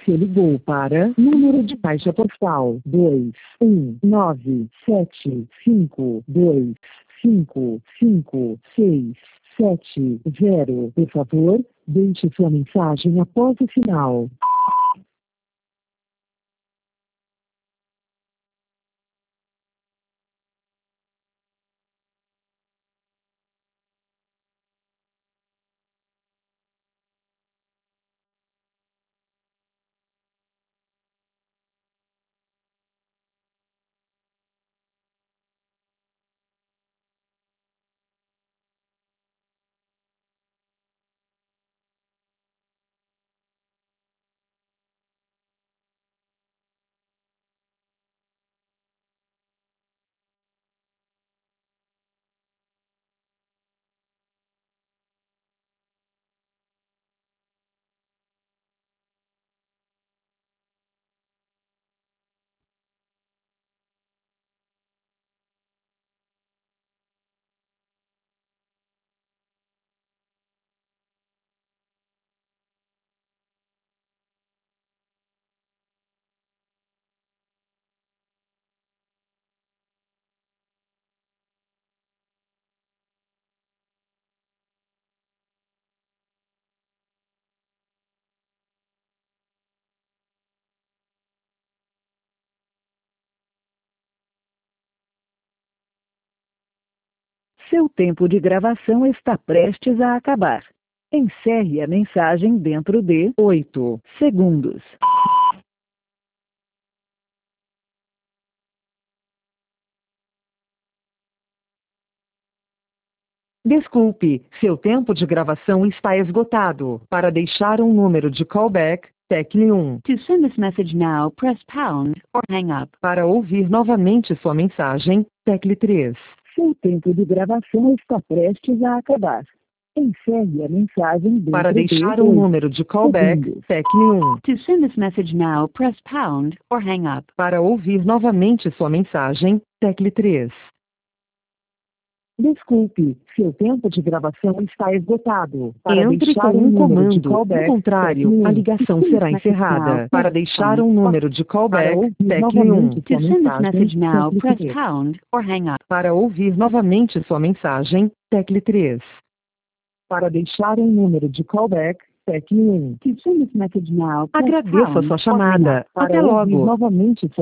Você ligou para número de caixa postal 21975255670. Por favor, deixe sua mensagem após o sinal. Seu tempo de gravação está prestes a acabar. Encerre a mensagem dentro de 8 segundos. Desculpe, seu tempo de gravação está esgotado. Para deixar um número de callback, tecle 1. To send this message now, press pound or hang up. Para ouvir novamente sua mensagem, tecle 3. Seu tempo de gravação está prestes a acabar. Encerre a mensagem dentro Para deixar de um 8 número de callback, segundos. tecle 1. To send this message now, press pound or hang up. Para ouvir novamente sua mensagem, tecle 3. Desculpe, seu tempo de gravação está esgotado. Para Entre deixar com um um número de comando. callback, No contrário, tecle 1. a ligação será encerrada. Para deixar um número de Para callback, ouvir tecle 1. novamente To sua send this mensagem, message now, tecle press 3. pound or hang up. Para ouvir novamente sua mensagem, tecle 3. Para deixar um número de callback, tecle 1. To send this message now, press Agradeço a pound sua or hang up. chamada. Até Para logo. ouvir Novamente sua